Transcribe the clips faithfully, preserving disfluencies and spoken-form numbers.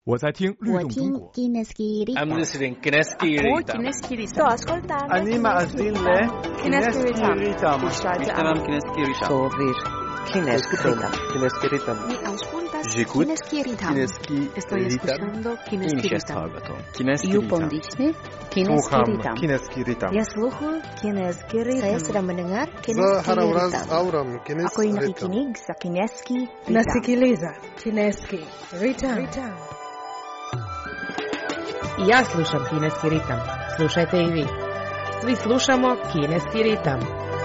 我在听律动中国。 I'm listening Kineski Ritam. Sto ascoltando. Anima Azille. Kineski Ritam. Ishtamam Kineski Ritam. Sovir. Kineski Ritam. Kineski Ritam. Mi auscultas J'écoute. Kineski Ritam. Kineski Estoy escuchando Kineski Ritam. Kineski You Ritam. pondisne Kineski Ritam. Kineski Ritam. Я слухаю Kineski Ritam. Saya sedang mendengar За Kineski Харавраз Ritam. Аурам Ako Kineski ay Ritam. nakikinig sa Kineski Ritam. Nasikiliza Kineski Ritam. I ja slušam Kineski ritam. Slušajte i vi. Svi slušamo Kineski ritam.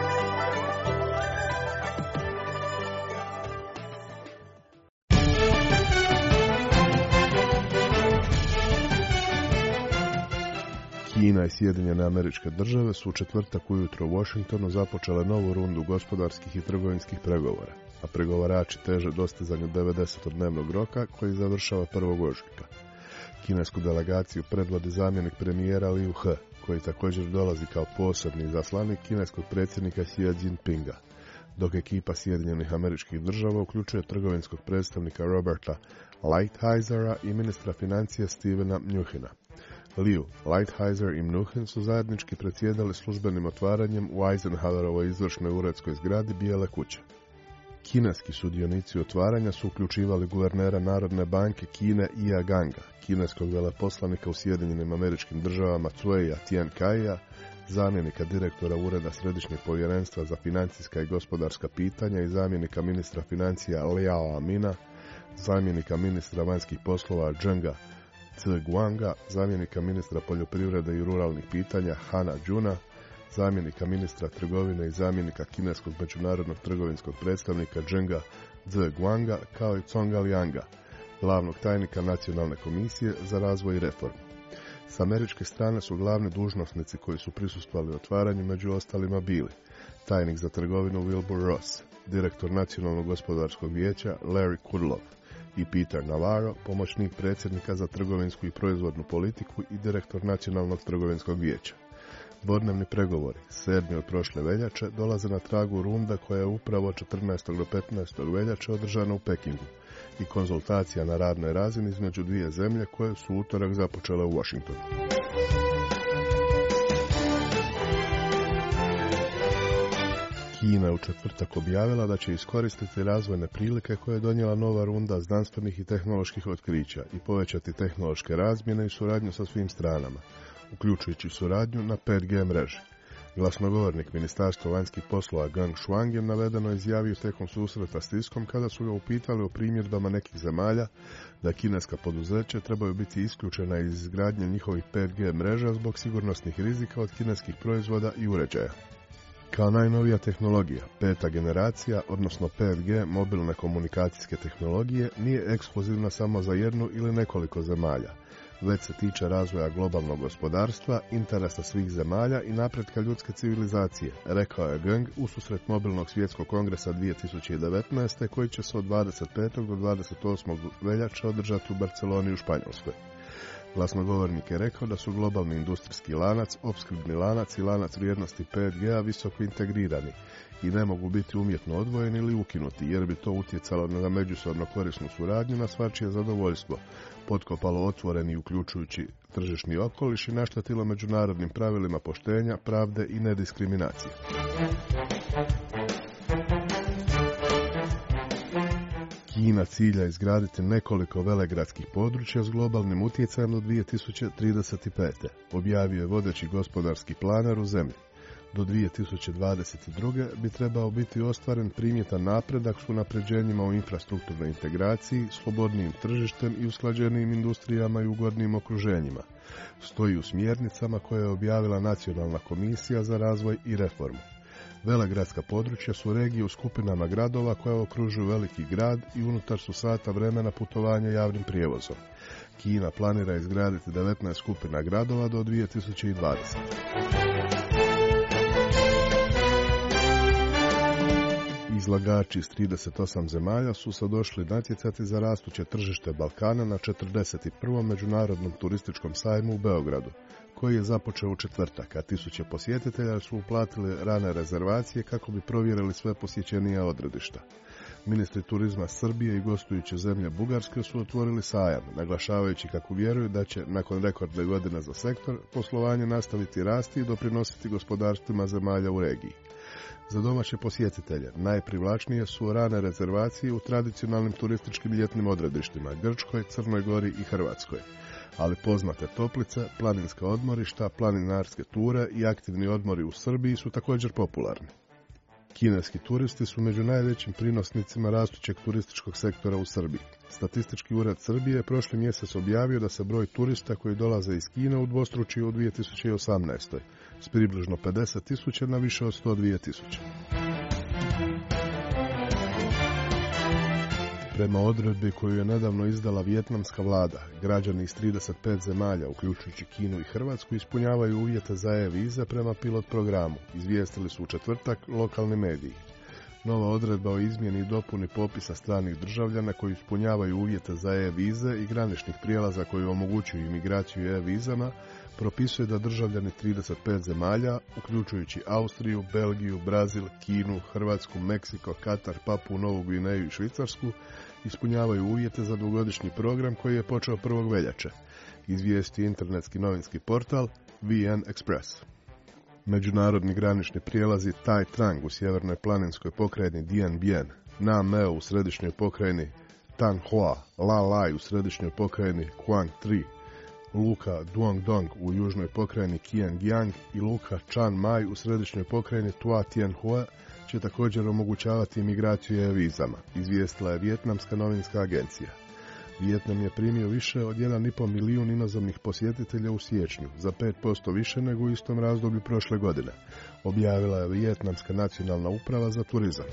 Kina i Sjedinjene Američke Države su u četvrtak ujutro u Washingtonu započele novu rundu gospodarskih i trgovinskih pregovora, a pregovarači teže dostizanju devedesetodnevnog roka koji završava prvog ožujka. Kinesku delegaciju predvodi zamjenik premijera Liu He, koji također dolazi kao posebni izaslanik kineskog predsjednika Xi Jinpinga, dok ekipa Sjedinjenih Američkih Država uključuje trgovinskog predstavnika Roberta Lighthizer i ministra financija Stevena Mnuchina. Liu, Lighthizer i Mnuchin su zajednički predsjedali službenim otvaranjem u Eisenhowerovoj izvršnoj uredskoj zgradi Bijele kuće. Kineski sudionici otvaranja su uključivali guvernera Narodne banke Kine Ia Ganga, kineskog veleposlanika u Sjedinjenim Američkim Državama Cueja Tiankaia, zamjenika direktora Ureda Središnjeg povjerenstva za financijska i gospodarska pitanja i zamjenika ministra financija Liao Amina, zamjenika ministra vanjskih poslova Zhenga Ziguanga, zamjenika ministra poljoprivrede i ruralnih pitanja Hana Juna, zamjenika ministra trgovine i zamjenika kineskog međunarodnog trgovinskog predstavnika Zhenga Ziguanga, kao i Conga Lianga, glavnog tajnika Nacionalne komisije za razvoj i reformu. S američke strane su glavni dužnosnici koji su prisustvovali otvaranju među ostalima bili tajnik za trgovinu Wilbur Ross, direktor Nacionalnog gospodarskog vijeća Larry Kudlow i Peter Navarro, pomoćnik predsjednika za trgovinsku i proizvodnu politiku i direktor Nacionalnog trgovinskog vijeća. Dvodnevni pregovori, sedmi od prošle veljače, dolaze na tragu runda koja je upravo od četrnaestog do petnaestog veljače održana u Pekingu i konzultacija na radnoj razini između dvije zemlje koje su utorak započele u Washingtonu. Kina je u četvrtak objavila da će iskoristiti razvojne prilike koje je donijela nova runda znanstvenih i tehnoloških otkrića i povećati tehnološke razmjene i suradnju sa svim stranama, uključujući suradnju na pet G mreži. Glasnogovornik Ministarstva vanjskih poslova Geng Shuang je navedeno izjavio tijekom susreta s tiskom kada su ga upitali o primjedbama nekih zemalja da kineska poduzeća trebaju biti isključena iz izgradnje njihovih pet G mreža zbog sigurnosnih rizika od kineskih proizvoda i uređaja. Kao najnovija tehnologija, peta generacija, odnosno pet G mobilne komunikacijske tehnologije, nije ekskluzivna samo za jednu ili nekoliko zemalja, već se tiče razvoja globalnog gospodarstva, interesa svih zemalja i napretka ljudske civilizacije, rekao je Geng ususret mobilnog svjetskog kongresa dvije tisuće devetnaeste koji će se od dvadeset petog do dvadeset osmog veljače održati u Barceloni u Španjolskoj. Glasnogovornik je rekao da su globalni industrijski lanac, opskrbni lanac i lanac vrijednosti pet G visoko integrirani i ne mogu biti umjetno odvojeni ili ukinuti, jer bi to utjecalo na međusobno korisnu suradnju na svačije zadovoljstvo, potkopalo otvoreni uključujući tržišni okoliš i naštetilo međunarodnim pravilima poštenja, pravde i nediskriminacije. Kina cilja izgraditi nekoliko velegradskih područja s globalnim utjecajem do dvije tisuće trideset pete. Objavio je vodeći gospodarski planer u zemlji. Do dvije tisuće dvadeset druge bi trebao biti ostvaren primjetan napredak s unapređenjima u infrastrukturnoj integraciji, slobodnijim tržištem i usklađenijim industrijama i ugodnijim okruženjima. Stoji u smjernicama koje je objavila Nacionalna komisija za razvoj i reformu. Velegradska područja su regije u skupinama gradova koja okružuju veliki grad i unutar su sata vremena putovanja javnim prijevozom. Kina planira izgraditi devetnaest skupina gradova do dvije tisuće dvadesete. Izlagači iz trideset osam zemalja su se došli natjecati za rastuće tržište Balkana na četrdeset prvom međunarodnom turističkom sajmu u Beogradu, koji je započeo u četvrtak, a tisuće posjetitelja su uplatili rane rezervacije kako bi provjerili sve posjećenija odredišta. Ministri turizma Srbije i gostujuće zemlje Bugarske su otvorili sajam, naglašavajući kako vjeruju da će, nakon rekordne godine za sektor, poslovanje nastaviti rasti i doprinositi gospodarstvima zemalja u regiji. Za domaće posjetitelje najprivlačnije su rane rezervacije u tradicionalnim turističkim ljetnim odredištima Grčkoj, Crnoj Gori i Hrvatskoj, ali poznate toplice, planinska odmorišta, planinarske ture i aktivni odmori u Srbiji su također popularni. Kineski turisti su među najvećim prinosnicima rastućeg turističkog sektora u Srbiji. Statistički ured Srbije je prošli mjesec objavio da se broj turista koji dolaze iz Kine udvostručio u dvije tisuće osamnaestoj. s približno pedeset tisuća na više od sto dva tisuće. Prema odredbi koju je nedavno izdala vijetnamska vlada, građani iz trideset pet zemalja, uključujući Kinu i Hrvatsku, ispunjavaju uvjete za e-vize prema pilot programu, izvijestili su u četvrtak lokalni mediji. Nova odredba o izmjeni i dopuni popisa stranih državljana koji ispunjavaju uvjete za e-vize i graničnih prijelaza koji omogućuju imigraciju e-vizama propisuje da državljani trideset pet zemalja, uključujući Austriju, Belgiju, Brazil, Kinu, Hrvatsku, Meksiko, Katar, Papu, Novu Gvineju i Švicarsku, ispunjavaju uvjete za dvogodišnji program koji je počeo prvog veljače, izvijesti internetski novinski portal V N Express. Međunarodni granični prijelazi Tai Trang u sjevernoj planinskoj pokrajini Dien Bien, Na Meo u središnjoj pokrajini Tan Hoa, La Lai u središnjoj pokrajini Quang Tri, luka Duong Dong u južnoj pokrajini Kien Giang i luka Chan Mai u središnjoj pokrajini Tua Tien Hua će također omogućavati imigraciju e-vizama, izvijestila je Vijetnamska novinska agencija. Vijetnam je primio više od jedan i pol milijun inozemnih posjetitelja u siječnju, za pet posto više nego u istom razdoblju prošle godine, objavila je Vijetnamska nacionalna uprava za turizam.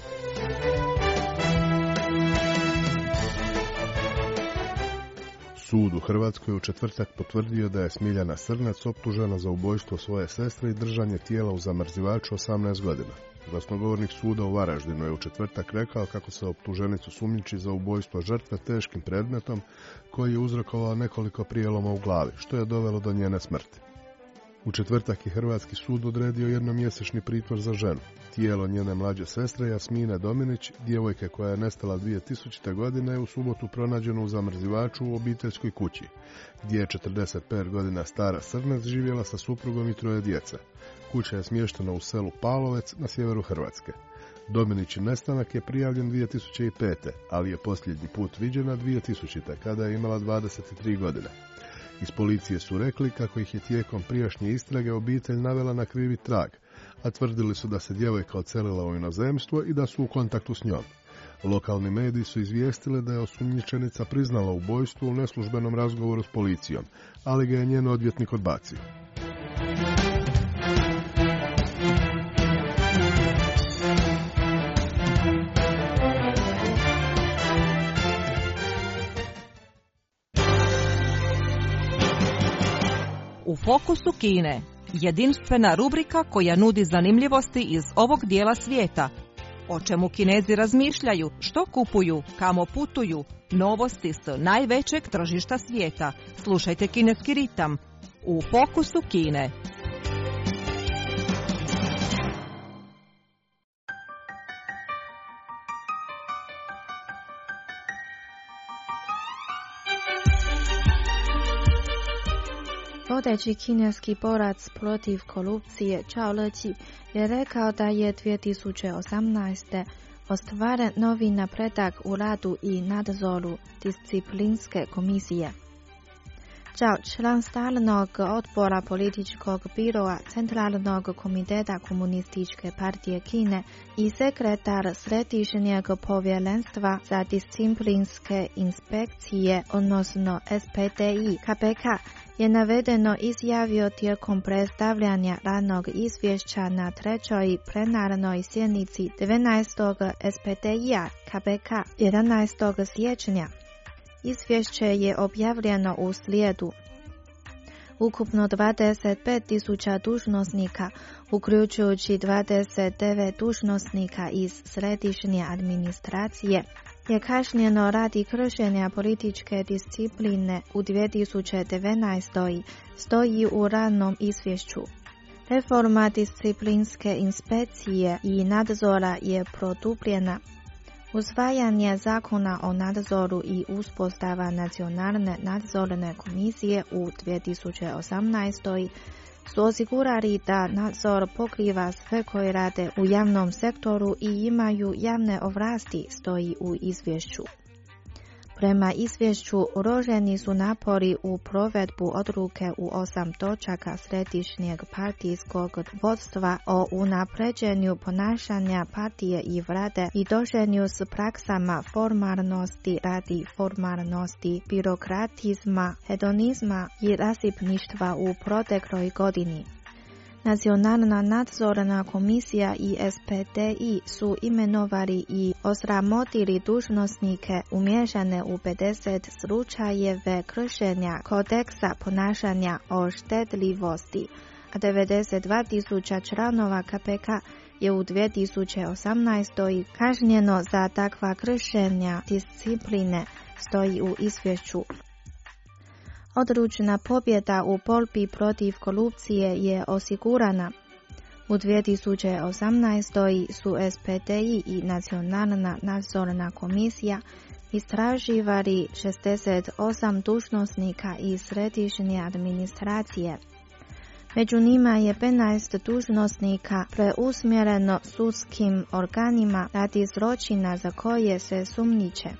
Sud u Hrvatskoj u četvrtak potvrdio da je Smiljana Srnac optužena za ubojstvo svoje sestre i držanje tijela u zamrzivaču osamnaest godina. Glasnogovornik suda u Varaždinu je u četvrtak rekao kako se optuženicu sumnjiči za ubojstvo žrtve teškim predmetom koji je uzrokovao nekoliko prijeloma u glavi, što je dovelo do njene smrti. U četvrtak je Hrvatski sud odredio jednomjesečni pritvor za ženu. Tijelo njene mlađe sestre Jasmine Dominić, djevojke koja je nestala dvije tisućite. godine, je u subotu pronađeno u zamrzivaču u obiteljskoj kući, gdje je četrdeset pet godina stara Srnac živjela sa suprugom i troje djece. Kuća je smještena u selu Palovec na sjeveru Hrvatske. Dominićin nestanak je prijavljen dvije tisuće pete. ali je posljednji put viđena dvije tisućite. kada je imala dvadeset tri godine. Iz policije su rekli kako ih je tijekom prijašnje istrage obitelj navela na krivi trag, a tvrdili su da se djevojka odselila u inozemstvo i da su u kontaktu s njom. Lokalni mediji su izvijestili da je osumnjičenica priznala ubojstvo u neslužbenom razgovoru s policijom, ali ga je njen odvjetnik odbacio. U fokusu Kine, jedinstvena rubrika koja nudi zanimljivosti iz ovog dijela svijeta. O čemu Kinezi razmišljaju, što kupuju, kamo putuju, novosti s najvećeg tržišta svijeta. Slušajte Kineski ritam u fokusu Kine. Vodeći kineski borac protiv korupcije Zhao Leji je rekao da je dvije tisuće osamnaeste. ostvaren novi napredak u radu i nadzoru disciplinske komisije. Zhao, član stalnog odbora političkog biroa Centralnog komiteta Komunističke partije Kine i sekretar Središnjeg povjerenstva za disciplinske inspekcije, odnosno S P D I K P K, je navedeno izjavio tijekom predstavljanja radnog izvješća na trećoj plenarnoj sjednici devetnaestog S P D I-a K P K jedanaestog siječnja. Izvješće je objavljeno u srijedu. Ukupno dvadeset pet tisuća dužnosnika, uključujući dvadeset devet dužnosnika iz središnje administracije, je kažnjeno radi kršenja političke discipline u dvije tisuće devetnaestoj. stoji u radnom izvješću. Reforma disciplinske inspekcije i nadzora je produbljena. Usvajanje zakona o nadzoru i uspostava nacionalne nadzorne komisije u dvije tisuće osamnaestoj su osigurali da nadzor pokriva sve koji rade u javnom sektoru i imaju javne ovlasti, stoji u izvješću. Prema izvješću uloženi su napori u provedbu odluke u osam točaka središnjeg partijskog vodstva o unapređenju ponašanja partije i vlade i doženju s praksama formalnosti radi formalnosti, birokratizma, hedonizma i rasipništva u protekloj godini. Nacionalna nadzorna komisija i S P D I su imenovali i osramotili dužnosnike umiješane u pedeset slučajeve kršenja kodeksa ponašanja o štedljivosti, a devedeset dva tisuća članova K P K je u dvije tisuće osamnaestoj kažnjeno za takva kršenja discipline, stoji u izvješću. Odlučna pobjeda u borbi protiv korupcije je osigurana. U dvije tisuće osamnaestoj su S P D I i Nacionalna nadzorna komisija istraživali šezdeset osam dužnosnika iz središnje administracije. Među njima je petnaest dužnosnika preusmjereno sudskim organima radi zločina za koje se sumnjiče.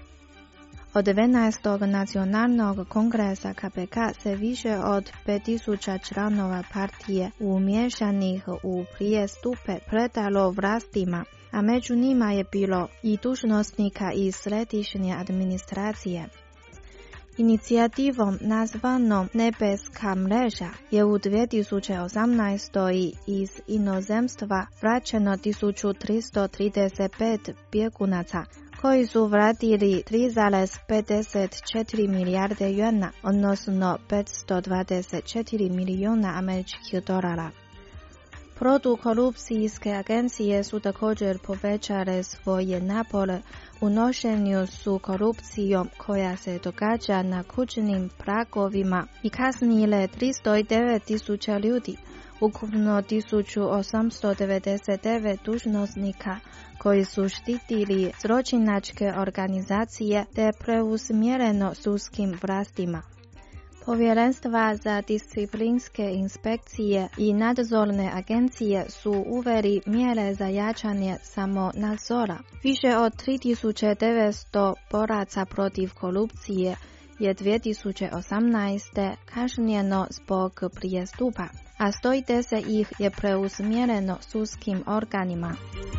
Od devetnaestog nacionalnog kongresa K P K se više od pet tisuća članova partije umiješanih u prijestupe predalo vlastima, a među njima je bilo i dužnosnika iz središnje administracije. Inicijativom nazvanom Nebeska mreža je u dvije tisuće osamnaestoj iz inozemstva vraćeno tisuću tristo trideset pet bjegunaca, koji su vratili tri zarez pedeset četiri milijarde juana, odnosno petsto dvadeset četiri milijuna američkih dolara. Protukorupcijske agencije su također povećale svoje napore u nošenju s korupcijom koja se događa na kućnim pragovima i kaznile tristo devet tisuća ljudi, ukupno tisuću osamsto devedeset devet dužnosnika koji su štitili zločinačke organizacije te preusmjereno sudskim vlastima. Povjerenstva za disciplinske inspekcije i nadzorne agencije su uveli mjere za jačanje samonadzora. Više od tri tisuće devetsto boraca protiv korupcije je dvije tisuće osamnaeste kažnjeno zbog prijestupa, a sto deset ih je preusmjereno sudskim organima.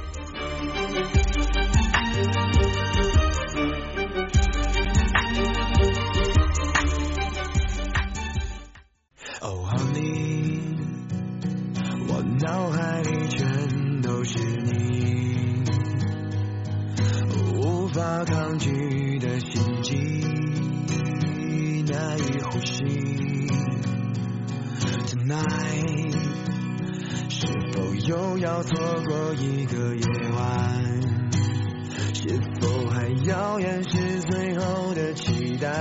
Oh honey， 我脑海里全都是你，无法抗拒的心悸，难以呼吸。Tonight， 是否又要错过一个夜晚？是否还遥远是最后的期待？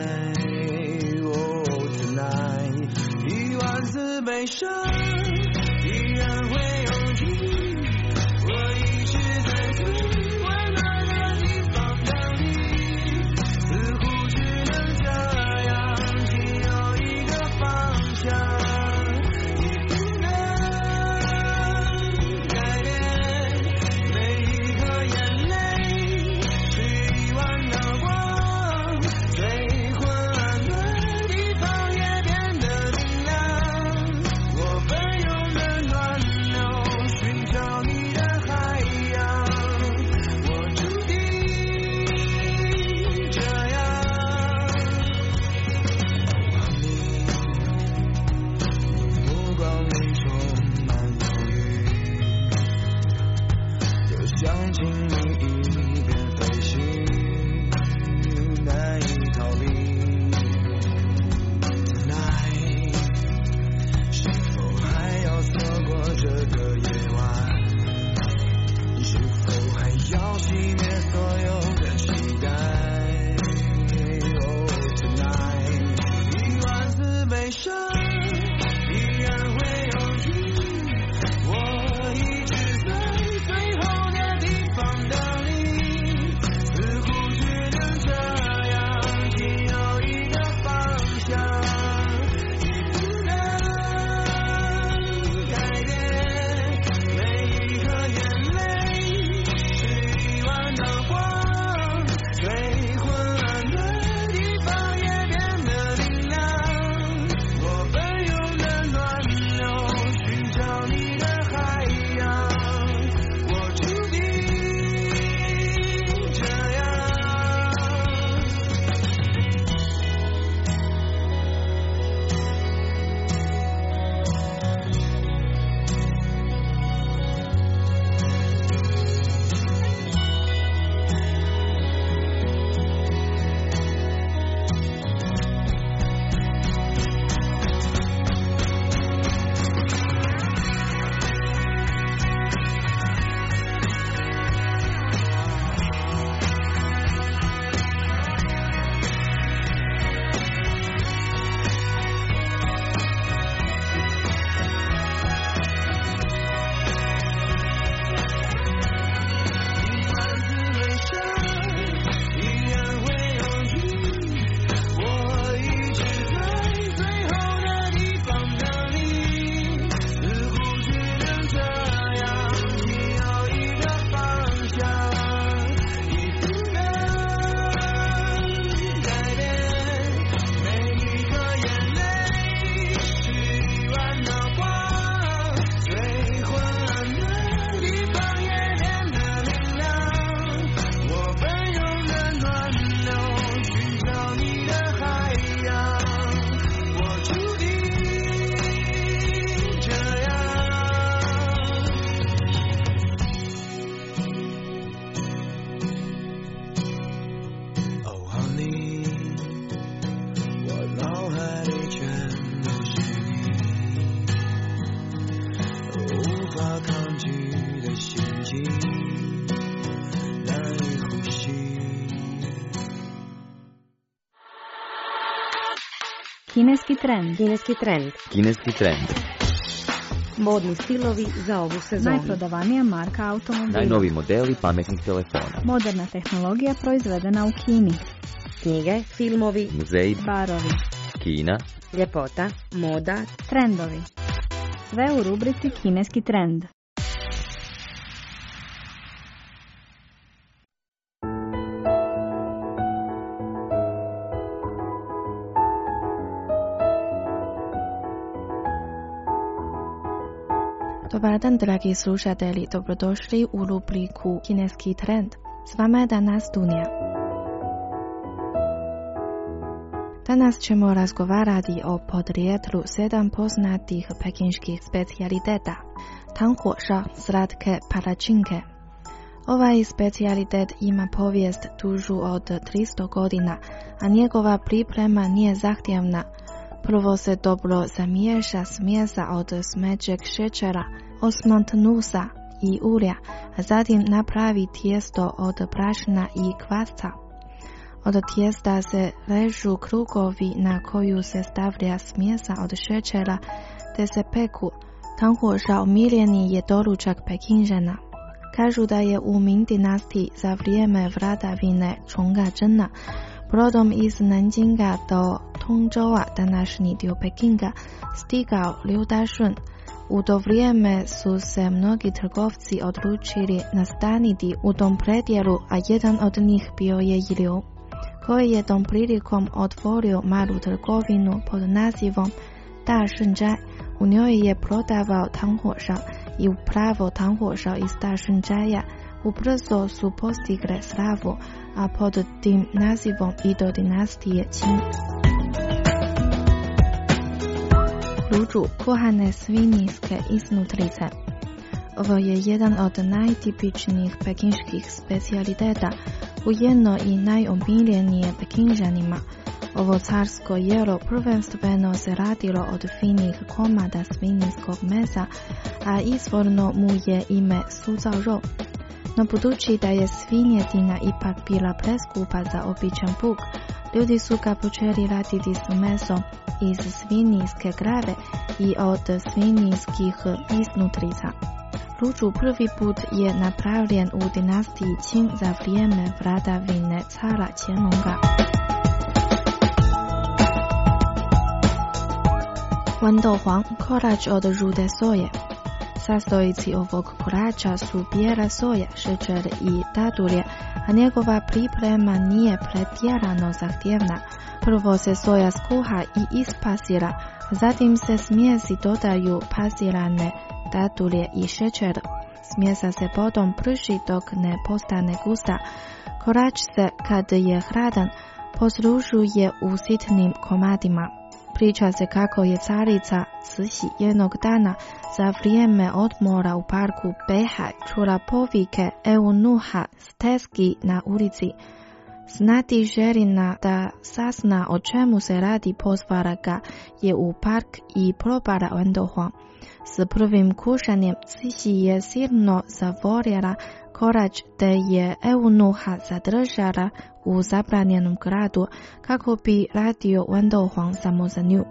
Oh tonight。 一万次悲伤依然会涌起，我一直在最温暖的地方等你，似乎只能这样，只有一个方向，你不能改变，每一颗眼泪是一万道光，最昏暗的地方也变得我奔 Kineski trend. Kineski trend. Kineski trend. Modni stilovi za ovu sezonu. Najprodavanija marka automobila. Najnovi modeli pametnih telefona. Moderna tehnologija proizvedena u Kini. Knjige, filmovi, muzeji, barovi, Kina, ljepota, moda, trendovi. Sve u rubrici Kineski trend. Dobar dan, dragi slušatelji, dobrodošli u rubriku Kineski trend. S vama je danas Dunja. Danas ćemo razgovarati o podrijetlu sedam poznatih pekinških specijaliteta. Tanghuoshao, slatke palačinke. Ovaj specijalitet ima povijest dužu od tristo godina, a njegova priprema nije zahtjevna. Prvo se dobro zamiješa smjesa od smeđeg šećera, osmant nusa i ulja, a zatim napravi tijesto od brašna i kvasca. Od tijesta se režu krugovi na koju se stavlja smjesa od šećera, te se peku. Tanghuoshao miljeni je doručak Pekinžana. Kažu da je u Ming dinastiji za vrijeme vladavine Chongga Zhena brodom iz Nanjinga do Tongzhoua, današnji dio Pekinga, stigao Liu Dašun. U to vrijeme su se mnogi trgovci odlučili nastaniti u tom predjelu, a jedan od njih bio je i Liu, koji je tom prilikom otvorio malu trgovinu pod nazivom Da Shenzhai. U njoj je prodavao tanghuoshao i upravo tanghuoshao iz Da Shenzhaia ubrzo su postigle slavu, a pod tim nazivom i do dinastije Qing. Luđu, kuhane svinjske iznutrice. Ovo je jedan od najtipičnijih pekinških specijaliteta, ujedno i najomiljenije Pekinžanima. Ovo carsko jelo prvenstveno se radilo od finih komada svinjskog mesa, a izvorno mu je ime suzao rou. No budući da je svinjetina ipak bila preskupa za običan puk, ljudi su ga počeli raditi s mesom iz svinjske glave i od svinjskih iznutrica. Luđu prvi put je napravljen u dinastiji Qing za vrijeme vladavine cara Qianlonga. Wendou Huang, kolač od žute soje. Sastojci ovog kolača su bijela soja, šećer i dadulje, a njegova priprema nije pretjerano zahtjevna. Prvo se soja skuha i ispasira, zatim se smjesi dodaju pasirane dadulje i šećer. Smjesa se potom prži dok ne postane gusta. Kolač se, kad je hladan, poslužuje u sitnim komadima. Priča se kako je carica Cixi jednog dana za vrijeme odmora u parku Beihai čula povike eunuha Steski na ulici. Znati željna da sazna o čemu se radi, pozvala ga je u park i probala Wendou Huang. S prvim kušanjem Cixi je silno zavoljela kolač, te je eunuha zadržala u zabranjenom gradu kako bi radio Wendou Huang samo za nju.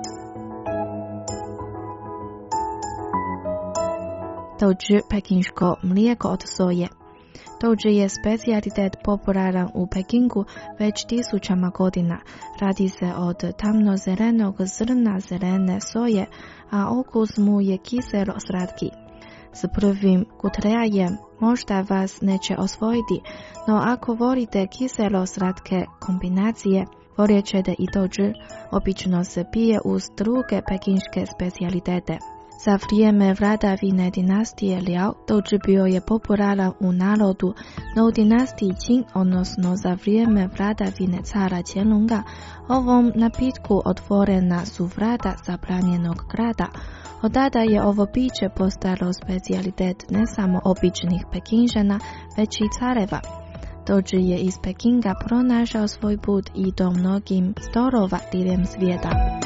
Douji, pekinško mlijeko od soje. Douji je specijalitet popularan u Pekingu već tisućama godina. Radi se od tamno-zelenog zrna zelene soje, a okus mu je kiselo slatki. S prvim kutrejajem možda vas neće osvojiti, no ako volite kiselo slatke kombinacije, voljet ćete i douji. Obično se pije uz druge pekinške specijalitete. Za vrijeme vladavine dinastije Liao, douji bio je popularan u narodu, no u dinastiji Qing, odnosno za vrijeme vladavine cara Qianlonga, ovom napitku otvorena su vrata zabranjenog grada. Od tada je ovo piće postalo specijalitet ne samo običnih Pekinžana, već i careva. Douji je iz Pekinga pronašao svoj put i do mnogim stolova diljem svijeta.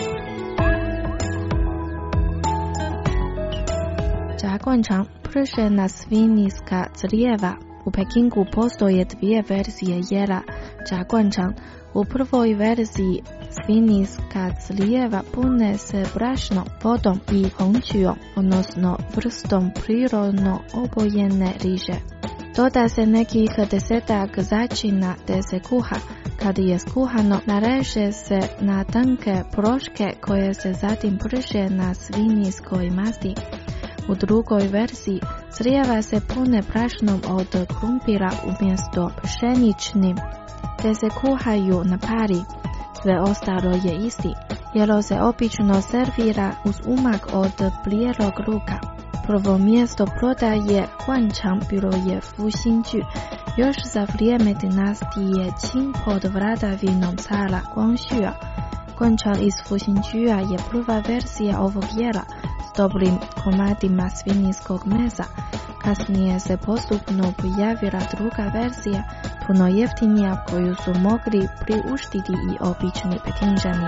Zhaguancang, pržena svinjska crijeva. U Pekingu postoje dvije verzije jela Zhaguancang. U prvoj verziji Svinjska crijeva pune se brašnom, vodom i hončijom, odnosno vrstom prirodno obojene riže. Doda se nekih desetak začina te se kuha. Kad je skuhano, nareže se na tanke proške koje se zatim prže na svinjskoj masti. U drugoj verziji crijeva se pune brašnom od krumpira umjesto pšeničnim, te se kuhaju na pari. Sve ostalo je isti. Jelo se obično servira uz umak od bijelog luka. Prvo mjesto prodaje guančang bilo je Fuxingju. Još za vrijeme dinastije Qing pod vladavinom cara Guangxua. Guančang iz Fuxingjua je prva verzija ovog jela s dobrim komadima svinjskog mesa. Kasnije se postupno pojavila druga verzija, puno jeftinija, koju su mogli priuštiti i obični Pekinžani.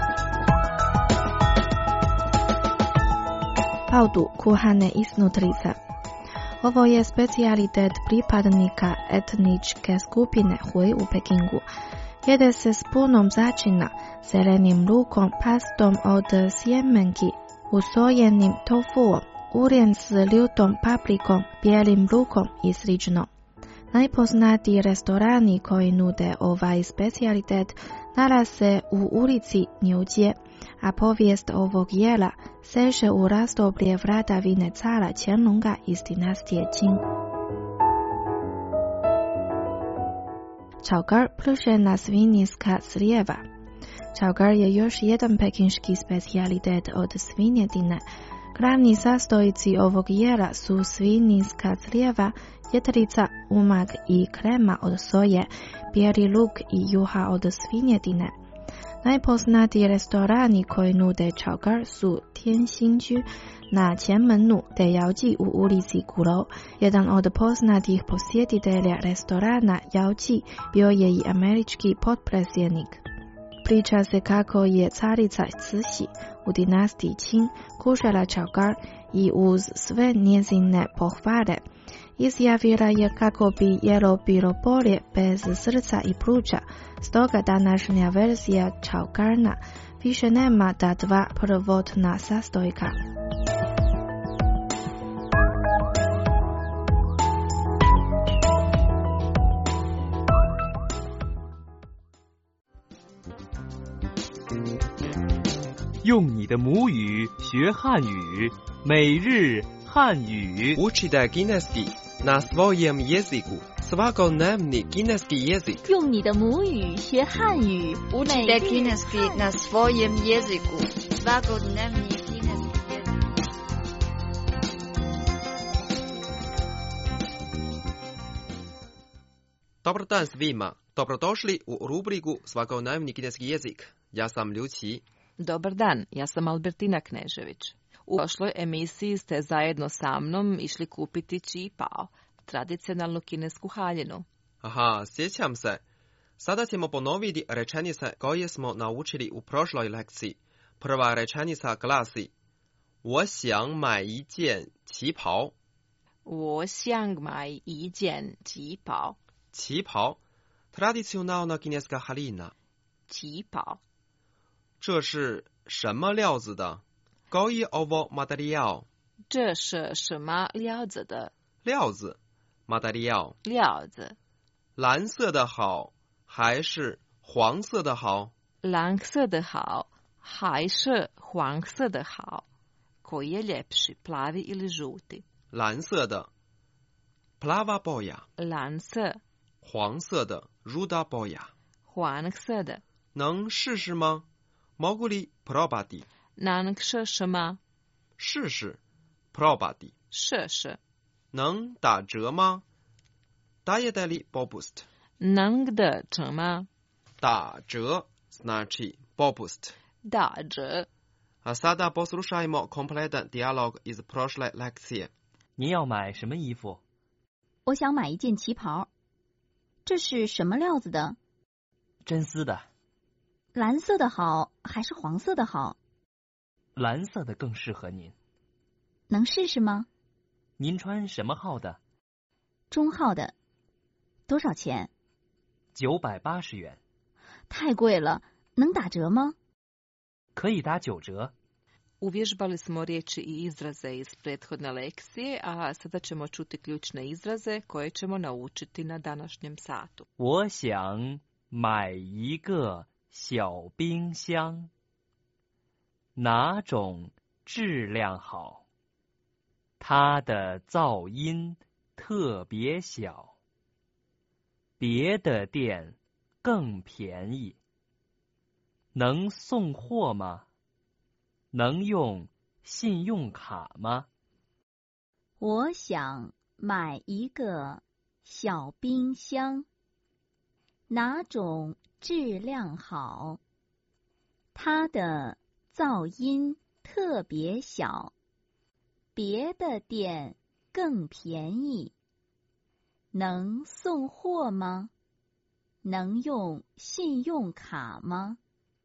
Paudu kuhane iznutrice. Ovo je specijalitet pripadnika etničke skupine Hui u Pekingu. Jede se s punom začina, zelenim lukom, pastom od sjemenki, usojenim tofuom, uren s ljutom paprikom, bijelim lukom i slično. Najpoznatiji restorani koji nude ovaj specijalitet nalaze u ulici Niujie, a povijest ovog jela seže u razdoblje vladavine cara Qianlonga iz dinastije Qing. Čaugar, pržena svinjska crijeva. Čaugar je još jedan pekinški specijalitet od svinjetine. Glavni sastojci ovog jela su svinjska crijeva, jetrica, umak i krema od soje, bijeli luk i juha od svinjetine. Najpoznatiji restorani koji nude čaugar su Tianxinju na Qianmennu te Yaoji u ulici Gulou. Jedan od poznatih posjetitelja restorana Yaoji bio je i američki potpredsjednik. Priča se kako je carica Cixi u dinastiji Qing kušala čaugar i uz sve njezine pohvale izjavila je kako bi jelo bilo bolje bez srca i pluća, stoga današnja verzija čaugarna više nema ta dva prvotna sastojka. 用你的母语学汉语，每日汉语。 Učite kineski na svojem jeziku. Svakodnevni kineski jezik. 用你的母语学汉语。 Učite kineski na svojem jeziku. Svakodnevni kineski jezik. Dobar dan svima. Dobrodošli u rubriku Svakodnevni kineski jezik. Ja sam Liu Qi. Dobar dan, ja sam Albertina Knežević. U prošloj emisiji ste zajedno sa mnom išli kupiti Qi Pao, tradicionalnu kinesku haljinu. Aha, sjećam se. Sada ćemo ponoviti rečenice koje smo naučili u prošloj lekciji. Prva rečenica glasi: 我想买一件旗袍。 我想买一件旗袍。 旗袍 tradicionalna kineska haljina. 旗袍。 这是什么料子的？ Koji ovo materijal? 这是什么料子的？ 料子 material 料子。 蓝色的好还是黄色的好？ 蓝色的好还是黄色的好？ Koji je ljepši, plavi ili žuti? 蓝色的 plava boja. 蓝色。 黄色的 ruda boja. 黄色的。 能试试吗？ Mogu li probati? 能试试吗？ 试试 probati. 试试。 能打折吗？ Dajete li popust? 能打折吗？ 打折 znači popust. 打折。 A sada poslušajmo kompletan dijalog iz prošle lekcije. 您要买什么衣服？ 我想买一件旗袍。这是什么料子的？ 真丝的。 蓝色的好还是黄色的好？ 蓝色的更适合您。 能试试吗？ 您穿什么号的？ 中号的。多少钱？ 九百八十元。 太贵了， 能打折吗？ 可以打九折。 Uvježbali smo riječi i izraze iz prethodne lekcije, a sada ćemo čuti ključne izraze koje ćemo naučiti na današnjem satu. 我想买一个小冰箱，哪种质量好？它的噪音特别小，别的店更便宜。能送货吗？能用信用卡吗？ 我想买一个小冰箱，哪种质量好？它的噪音特别小，别的店更便宜。能送货吗？能用信用卡吗？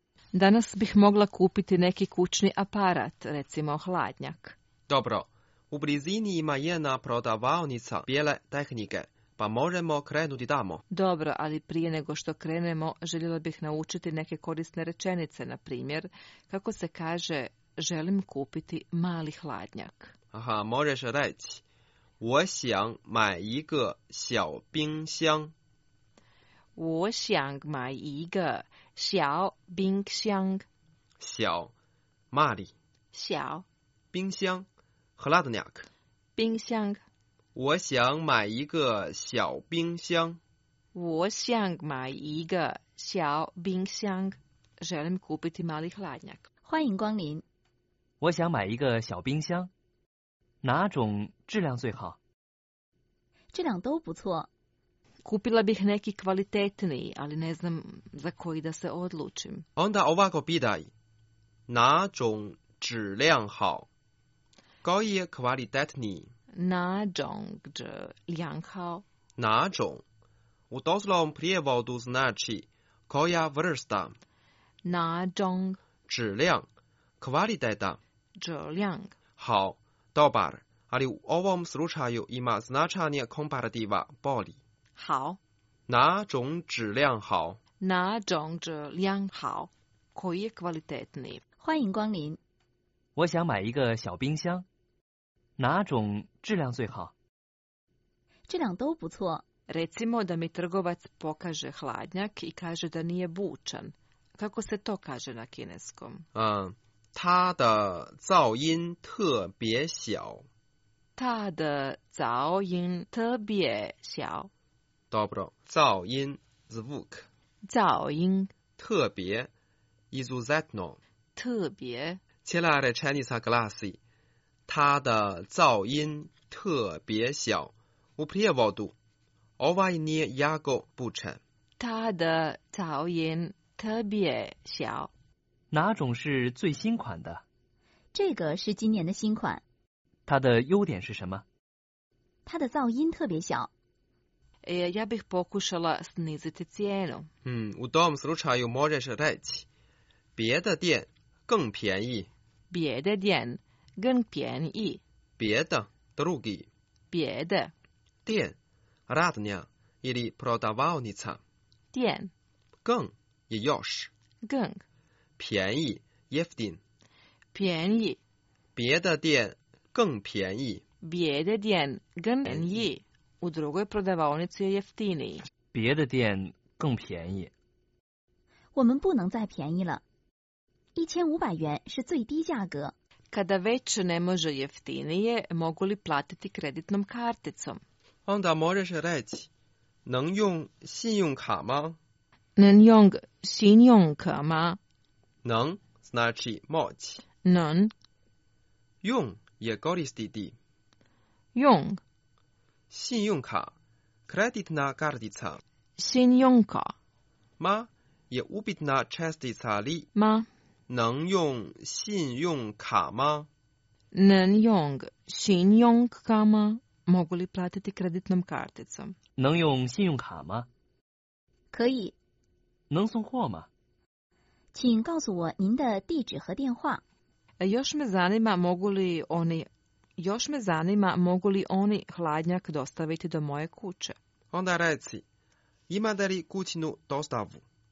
Danas bih mogla kupiti neki kućni aparat, recimo hladnjak. Dobro, u blizini ima jedna prodavaonica bijele tehnike, pa možemo krenuti tamo. Dobro, ali prije nego što krenemo, željela bih naučiti neke korisne rečenice, na primjer, kako se kaže želim kupiti mali hladnjak. Aha, možeš reći 我想买一个小冰箱。 我想买一个小冰箱。 小 mali 小冰箱 hladnjak 冰箱。 我想买一个小冰箱。 我想买一个小冰箱。želim kupiti mali hladnjak. 欢迎光临。 我想买一个小冰箱，哪种质量最好？ 质量都不错。 Kupila bih neki kvalitetniji, ali ne znam za koji da se odlučim. Onda ovako pitaj. 哪种质量好 koji je kvalitetniji? 哪种质量好哪种 u doslovnom prijevodu znači koja vrsta. 哪种质量 kvaliteta. 质量好 dobar, ali u ovom slučaju ima značenje komparativa bolji. 好， 哪种质量好？ 哪种质量好？ koji je kvalitetniji？ 欢迎光临。 我想买一个小冰箱，哪种质量最好？ 质量都不错。 Recimo da mi trgovac pokaže hladnjak i kaže da nije bučan. Kako se to kaže na kineskom? 嗯，它的噪音特别小。 它的噪音特别小。 Dobro, 噪音 zvuk 噪音特别 izuzetno 特别 cijela rečenica glasi 它的噪音特别小 u prijevodu ovaj nije jako bučan 它的噪音特别小。 哪种是最新款的？ 这个是今年的新款。 它的优点是什么？ 它的噪音特别小。 Ja bih pokušala sniziti cijenu. Hmm, u tom slučaju možeš reći 别的店更便宜。 别的店更便宜。 别的 drugi。 别的店 radnja ili prodavaonica。 店更 je još。 更便宜 jeftin。 便宜。 别的店更便宜。 别的店更便宜。 U drugoj prodavaonici je jeftiniji. 别的店更便宜。 我们不能再便宜了，一千五百元是最低价格。 Kada već ne može jeftinije, mogu li platiti kreditnom karticom? Onda možeš reći, 能用信用卡吗？ 能用信用卡吗？ 能 znači moći. 能用 je koristiti. 用信用卡 kreditna kartica. 信用卡 ma je upitna čestica li 吗？ 能用信用卡吗？ 能用信用卡吗？ Mogu li platiti kreditnom karticom? 能用信用卡吗？ 可以。 能送货吗？ 请告诉我您的地址和电话。 Još me zanima mogu li oni Još me zanima mogu li oni hladnjak dostaviti do moje kuće. Onda reci, imate li kućnu dostavu?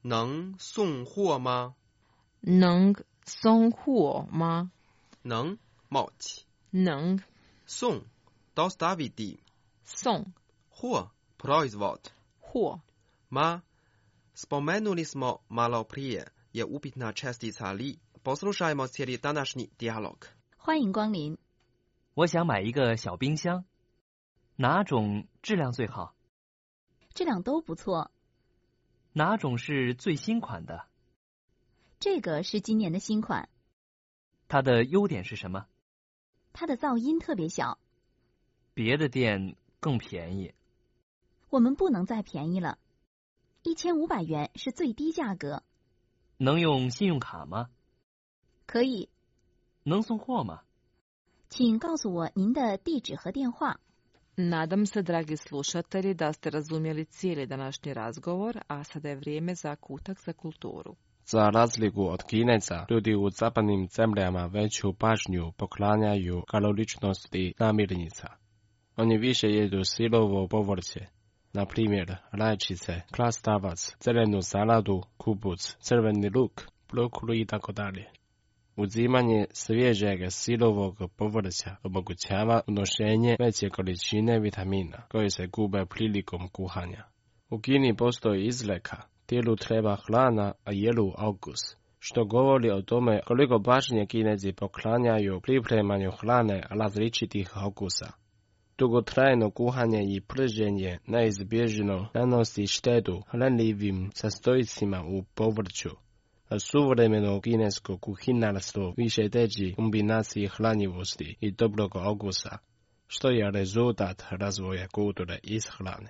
能送货吗？ 能送货吗？ 能 moć， 能送 dostaviti， 送货 proizvod， 货 ma spomenuli smo malo prije je upitna čestica li. Poslušajmo cijeli današnji dijalog。 欢迎光临。 我想买一个小冰箱，哪种质量最好？ 质量都不错。 哪种是最新款的？ 这个是今年的新款。 它的优点是什么？ 它的噪音特别小。 别的店更便宜。 我们不能再便宜了，一千五百元是最低价格。 能用信用卡吗？ 可以。 能送货吗？ 请告诉我您的地址和电话。 Nadam se, dragi slušatelji, da ste razumjeli cijeli današnji razgovor, a sada je vrijeme za kutak za kulturu. Za razliku od Kineca, ljudi u zapadnim zemljama veću pažnju poklanjaju kaloričnosti namirnica. Oni više jedu sirovo povrće, na primjer rajčice, krastavac, zelenu saladu, kupuc, crveni luk, brokulu i tako dalje. Uzimanje svježeg sirovog povrća omogućava unošenje veće količine vitamina koje se gube prilikom kuhanja. U Kini postoji izreka, tijelu treba hrana, a jelu okus, što govori o tome koliko pažnje Kinezi poklanjaju pripremanju hrane različitih okusa. Dugotrajno kuhanje i prženje neizbježno nanosi štetu hranljivim sastojcima u povrću. A suvremeno kinesko kuhinarstvo više teži kombinaciji hranjivosti i dobrog okusa, što je rezultat razvoja kulture iz hrane.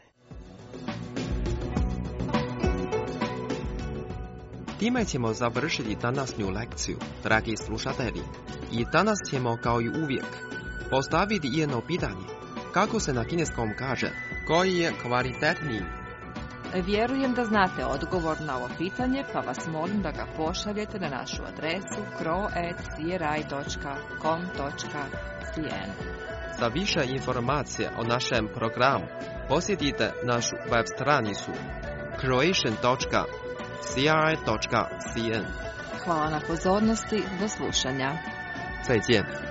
Time ćemo završiti današnju lekciju, dragi slušatelji. I danas ćemo, kao i uvijek, postaviti jedno pitanje. Kako se na kineskom kaže, koji je kvalitetniji? Vjerujem da znate odgovor na ovo pitanje, pa vas molim da ga pošaljete na našu adresu kro at c r i dot com dot c n. Za više informacije o našem programu posjetite našu web stranicu croatian dot c r i dot c n. Hvala na pozornosti, do slušanja. 再见。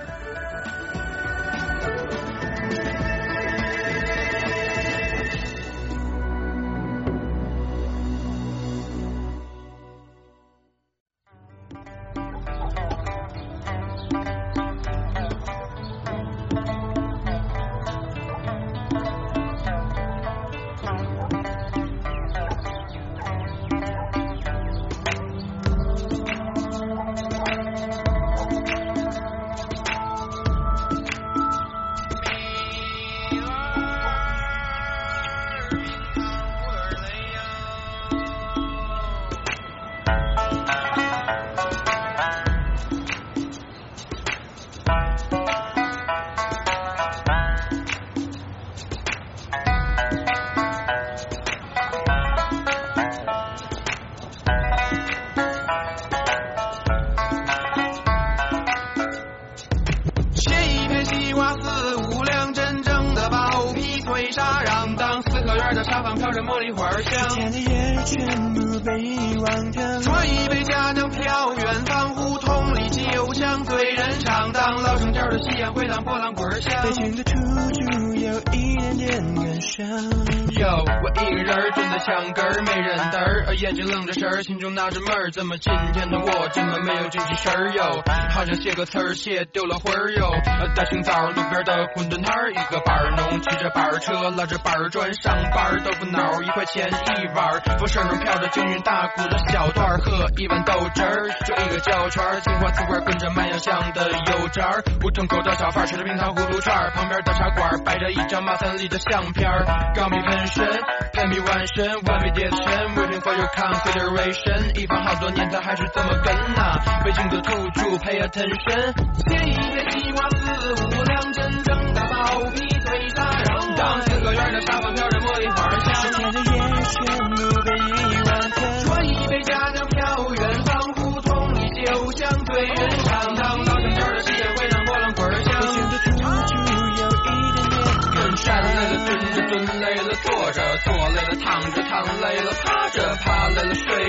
天的夜全部被遗忘掉，说一杯佳酿飘远方，胡同里酒香醉人肠荡，老城角的夕阳回荡波浪滚响，北京的土著有一点点感伤。有我一个人蹲在墙根儿，没人嘚儿，眼睛愣着神儿，心中纳着闷儿，怎么今天的我这么没有精气神儿哟？好像写个词儿写丢了魂儿哟。大清早路边的馄饨摊儿，一个板儿农骑着板儿车，拉着板儿砖上班，豆腐脑一块钱一碗，风扇上飘着均匀大骨的小段儿，喝一碗豆汁儿，就一个胶圈儿，青花瓷罐跟着卖药香的油渣儿，胡同口的小贩吃着冰糖葫芦串儿，旁边的茶馆摆着一张马三立的相片儿，钢笔喷身，喷笔完身，完美叠身 ，waiting for your consideration， 一放好多年他还是这么跟呐，北京的土著 pay attention， 写一篇西瓜四五两，真正的包皮脆沙瓤，当四合院的沙发飘着茉莉花香，十天的夜全部被遗忘掉，说一杯佳酿飘远方，胡同里酒香醉人肠，当老城角的夕阳回荡波浪滚响，北京的土著有一点点跟站累了蹲着蹲累了坐着，坐累了躺着躺累了趴着趴累了睡着。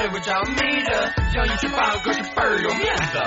睡不着眯着，像一只八哥是倍儿有面子。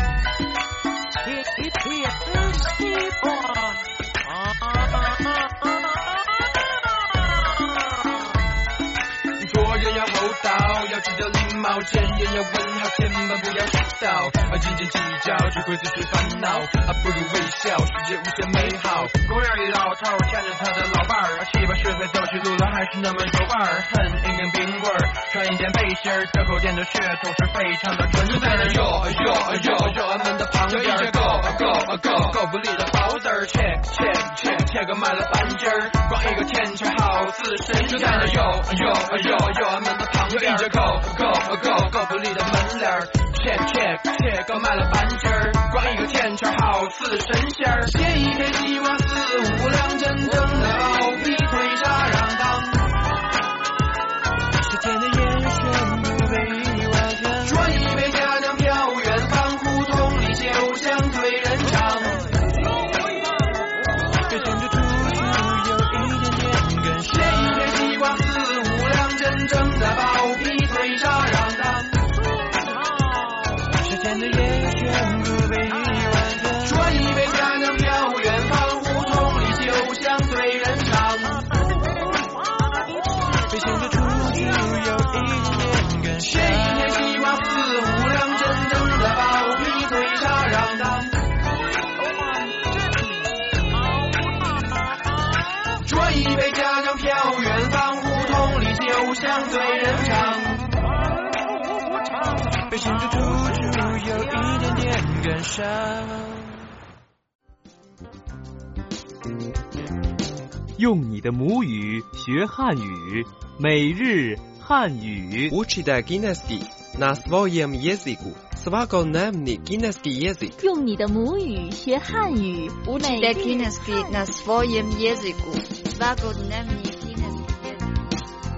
做人要厚道，要知道礼貌，见人要问好，千万不要迟到。啊，斤斤计较只会自寻烦恼，啊，不如微笑，世界无限美好。公园里老头牵着他的老伴儿，七八十岁走起路来还是那么有伴儿。恨一根冰棍儿，穿一件背心儿，这口店的血统是非常的纯。就在那哟哟哟哟俺们的旁边，够够够够不力的包子儿，切切切切个卖了半斤儿，光一个天桥好似神仙。就在那哟哟哟哟俺们的旁边，够够够够不力的门脸儿，切切切个卖了半斤儿，光一个天桥好似神仙儿。写一篇计划四五两，真正的包皮腿沙瓤当，是天的烟旋不被完全。转一杯家乡飘远方，胡同里酒香醉人肠，别想着出去有一点点感伤。写一篇计划四五两，真正的包皮腿沙瓤当，是天的烟旋不被完全。转一杯家乡飘远方，胡同里酒香醉人肠，别想着出去有一点点感伤。写一篇计划四五两，真正的包皮腿沙瓤当，转一杯家乡飘远方，胡同里酒香醉人肠，别想着出去有一点点感伤。 用你的母语学汉语，每日汉语。 Учите кінеський на своєму язику. Svakodnевний кінеський язик. 用你的母语学汉语， Учите кінеський на своєму язику. Svakodnевний кінеський язик.